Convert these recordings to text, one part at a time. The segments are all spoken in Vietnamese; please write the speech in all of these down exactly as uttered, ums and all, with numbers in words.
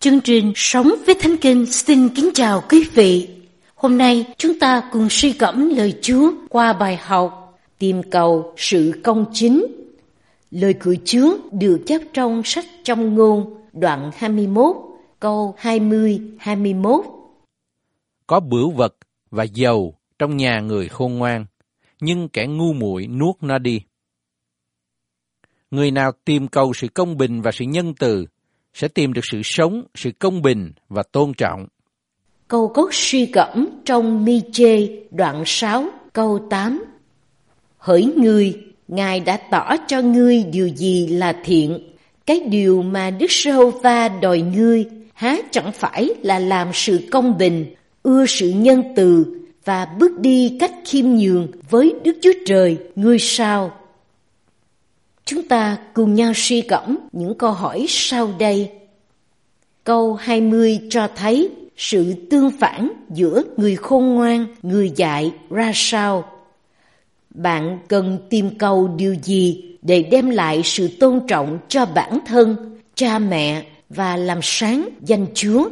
Chương trình Sống với Thánh Kinh xin kính chào quý vị. Hôm nay chúng ta cùng suy gẫm lời Chúa qua bài học Tìm cầu sự công chính. Lời của Chúa được chép trong sách Châm Ngôn đoạn hai mươi mốt, câu hai mươi đến hai mươi mốt. Có bửu vật và dầu trong nhà người khôn ngoan, nhưng kẻ ngu muội nuốt nó đi. Người nào tìm cầu sự công bình và sự nhân từ sẽ tìm được sự sống, sự công bình và tôn trọng. Câu cốt suy gẫm trong Mi-chê đoạn sáu câu tám. Hỡi ngươi, Ngài đã tỏ cho ngươi điều gì là thiện. Cái điều mà Đức Giê-hô-va đòi ngươi há chẳng phải là làm sự công bình, ưa sự nhân từ và bước đi cách khiêm nhường với Đức Chúa Trời ngươi sao? Chúng ta cùng nhau suy gẫm những câu hỏi sau đây. Câu hai mươi cho thấy sự tương phản giữa người khôn ngoan, người dại ra sao. Bạn cần tìm cầu điều gì để đem lại sự tôn trọng cho bản thân, cha mẹ và làm sáng danh Chúa?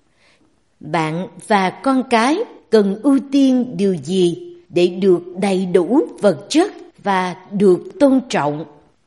Bạn và con cái cần ưu tiên điều gì để được đầy đủ vật chất và được tôn trọng?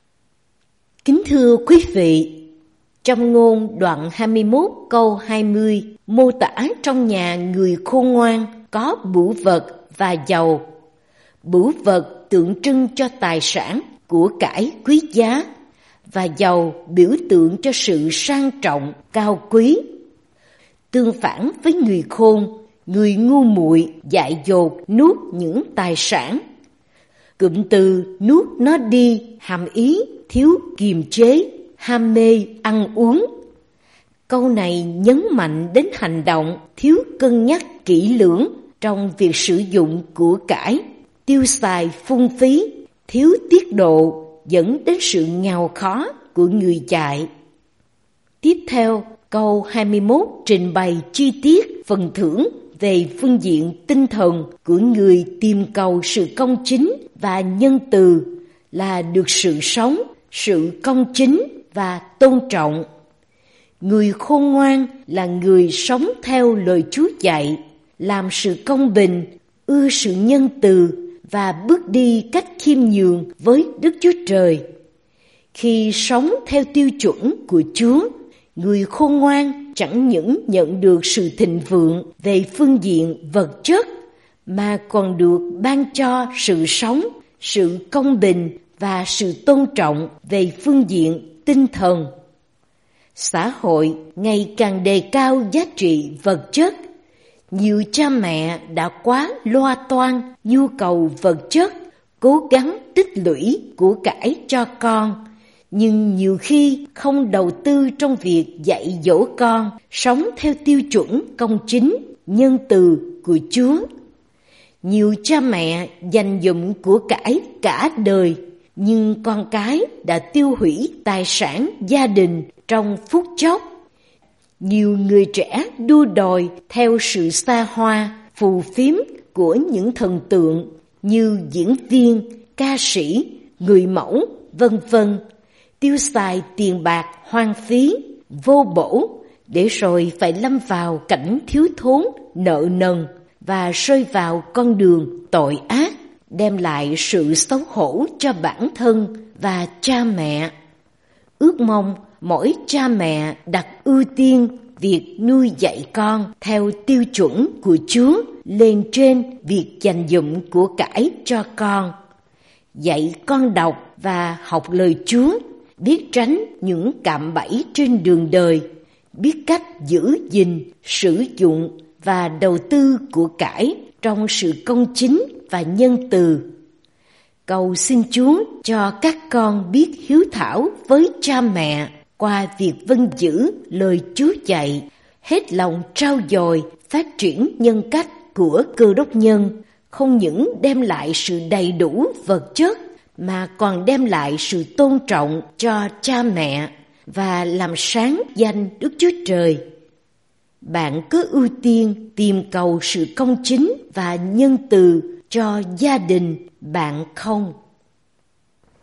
Kính thưa quý vị, Châm Ngôn đoạn hai mươi mốt câu hai mươi mô tả trong nhà người khôn ngoan có bửu vật và dầu. Bửu vật tượng trưng cho tài sản, của cải quý giá, và dầu biểu tượng cho sự sang trọng, cao quý. Tương phản với người khôn, người ngu muội dại dột nuốt những tài sản. Cụm từ nuốt nó đi hàm ý thiếu kiềm chế, ham mê ăn uống. Câu này nhấn mạnh đến hành động thiếu cân nhắc kỹ lưỡng trong việc sử dụng của cải, tiêu xài phung phí, thiếu tiết độ dẫn đến sự nghèo khó của người dại. Tiếp theo, câu hai mươi mốt trình bày chi tiết phần thưởng về phương diện tinh thần của người tìm cầu sự công chính và nhân từ là được sự sống, sự công chính và tôn trọng. Người khôn ngoan là người sống theo lời Chúa dạy, làm sự công bình, ưa sự nhân từ và bước đi cách khiêm nhường với Đức Chúa Trời. Khi sống theo tiêu chuẩn của Chúa, người khôn ngoan chẳng những nhận được sự thịnh vượng về phương diện vật chất, mà còn được ban cho sự sống, sự công bình và sự tôn trọng về phương diện tinh thần. Xã hội ngày càng đề cao giá trị vật chất. Nhiều cha mẹ đã quá loa toan nhu cầu vật chất, cố gắng tích lũy của cải cho con, nhưng nhiều khi không đầu tư trong việc dạy dỗ con sống theo tiêu chuẩn công chính, nhân từ của Chúa. Nhiều cha mẹ dành dụm của cải cả đời, nhưng con cái đã tiêu hủy tài sản gia đình trong phút chốc. Nhiều người trẻ đua đòi theo sự xa hoa, phù phiếm của những thần tượng như diễn viên, ca sĩ, người mẫu, vân vân, tiêu xài tiền bạc hoang phí, vô bổ, để rồi phải lâm vào cảnh thiếu thốn, nợ nần và rơi vào con đường tội ác, đem lại sự xấu hổ cho bản thân và cha mẹ. Ước mong mỗi cha mẹ đặt ưu tiên việc nuôi dạy con theo tiêu chuẩn của Chúa lên trên việc dành dụm của cải cho con. Dạy con đọc và học lời Chúa, biết tránh những cạm bẫy trên đường đời, biết cách giữ gìn, sử dụng và đầu tư của cải trong sự công chính và nhân từ. Cầu xin Chúa cho các con biết hiếu thảo với cha mẹ qua việc vâng giữ lời Chúa dạy, hết lòng trau dồi phát triển nhân cách của Cơ Đốc nhân, không những đem lại sự đầy đủ vật chất mà còn đem lại sự tôn trọng cho cha mẹ và làm sáng danh Đức Chúa Trời. Bạn có ưu tiên tìm cầu sự công chính và nhân từ cho gia đình bạn không?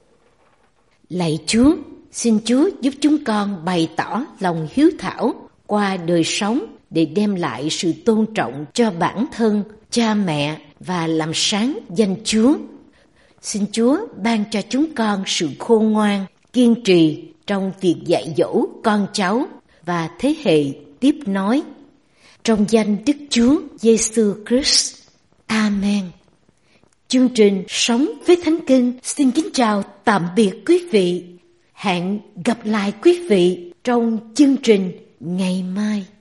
Lạy Chúa, xin Chúa giúp chúng con bày tỏ lòng hiếu thảo qua đời sống để đem lại sự tôn trọng cho bản thân, cha mẹ và làm sáng danh Chúa. Xin Chúa ban cho chúng con sự khôn ngoan, kiên trì trong việc dạy dỗ con cháu và thế hệ tiếp nối. Trong danh Đức Chúa Giêsu Christ. Amen. Chương trình Sống với Thánh Kinh xin kính chào tạm biệt quý vị. Hẹn gặp lại quý vị trong chương trình ngày mai.